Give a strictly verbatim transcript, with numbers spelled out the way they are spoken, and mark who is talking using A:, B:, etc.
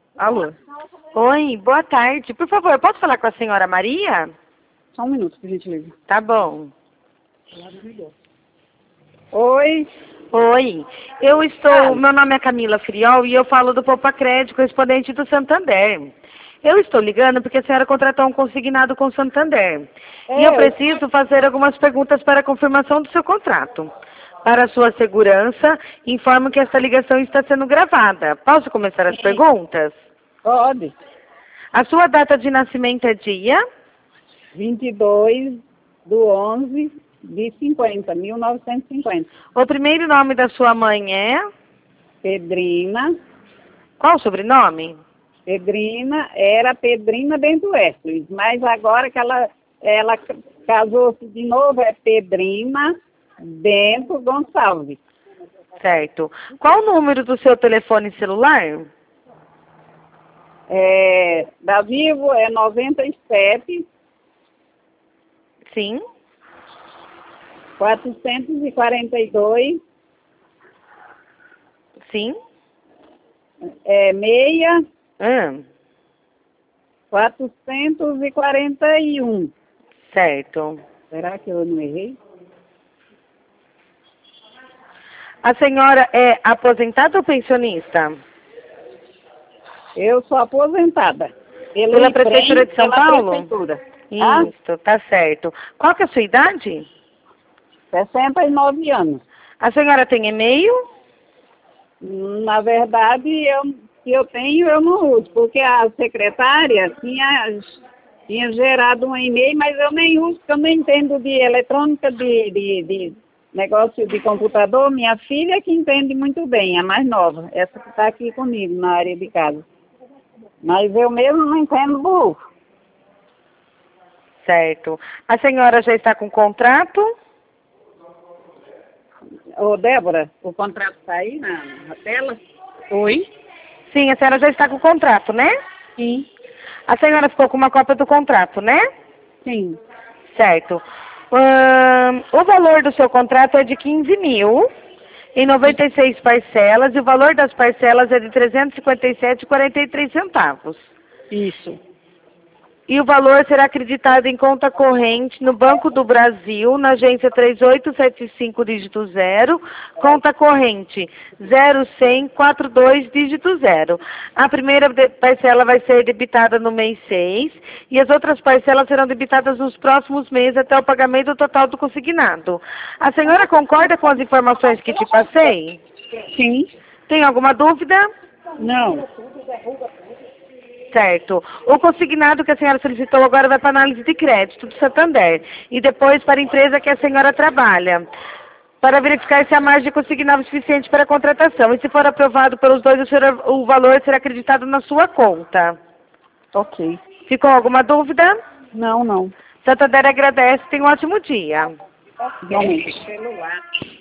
A: Alô?
B: Oi, boa tarde. Por favor, posso falar com a senhora Maria?
A: Só um minuto, por gentileza.
B: Tá bom.
A: Oi?
B: Oi, eu estou... Meu nome é Camila Friol e eu falo do Poupa Crédito, correspondente do Santander. Eu estou ligando porque a senhora contratou um consignado com o Santander. E eu
A: É,
B: preciso fazer algumas perguntas para a confirmação do seu contrato. Para a sua segurança, informo que esta ligação está sendo gravada. Posso começar as perguntas?
A: pode.
B: A sua data de nascimento é dia?
A: vinte e dois do onze de cinquenta, mil novecentos e cinquenta.
B: O primeiro nome da sua mãe é?
A: Pedrina.
B: Qual o sobrenome?
A: Pedrina era Pedrina Bento Wesley, mas agora que ela, ela casou-se de novo, é Pedrina Bento Gonçalves.
B: Certo. Qual o número do seu telefone celular?
A: É, da Vivo é noventa e sete,
B: Sim.
A: quatrocentos e quarenta e dois,
B: Sim.
A: é meia,
B: Hum,
A: quatrocentos e quarenta e um.
B: certo.
A: Será que eu não errei?
B: A senhora é aposentada ou pensionista?
A: Eu sou aposentada. Pelo
B: Pela
A: IPREM,
B: Prefeitura de São
A: pela
B: Paulo?
A: Prefeitura. Ah,
B: Isso, tá certo. Qual que é a sua idade?
A: sessenta e nove anos.
B: A senhora tem e-mail?
A: Na verdade, eu, se eu tenho, eu não uso, porque a secretária tinha, tinha gerado um e-mail, mas eu nem uso, porque eu não entendo de eletrônica, de, de, de negócio de computador. Minha filha que entende muito bem, a mais nova, essa que está aqui comigo na área de casa. Mas eu mesmo não entendo burro.
B: Certo. A senhora já está com contrato?
A: Ô, Débora, o contrato está aí na, na tela?
B: Oi? Sim, a senhora já está com contrato, né?
A: Sim.
B: A senhora ficou com uma cópia do contrato, né?
A: Sim.
B: Certo. Ahn, o valor do seu contrato é de quinze mil, em noventa e seis parcelas, e o valor das parcelas é de trezentos e cinquenta e sete reais e quarenta e três centavos.
A: Isso.
B: E o valor será acreditado em conta corrente no Banco do Brasil, na agência três oito sete cinco, dígito zero, conta corrente zero cem quarenta e dois, dígito zero. A primeira de- parcela vai ser debitada no mês seis e as outras parcelas serão debitadas nos próximos meses até o pagamento total do consignado. A senhora concorda com as informações que te passei?
A: Sim.
B: Tem alguma dúvida?
A: Não.
B: Certo. O consignado que a senhora solicitou agora vai para análise de crédito do Santander e depois para a empresa que a senhora trabalha, para verificar se a margem consignada é suficiente para a contratação. E se for aprovado pelos dois, o, senhor- o valor será acreditado na sua conta.
A: Ok.
B: Ficou alguma dúvida?
A: Não, não.
B: Santander agradece. Tenha um ótimo dia.
A: Realmente. Celular.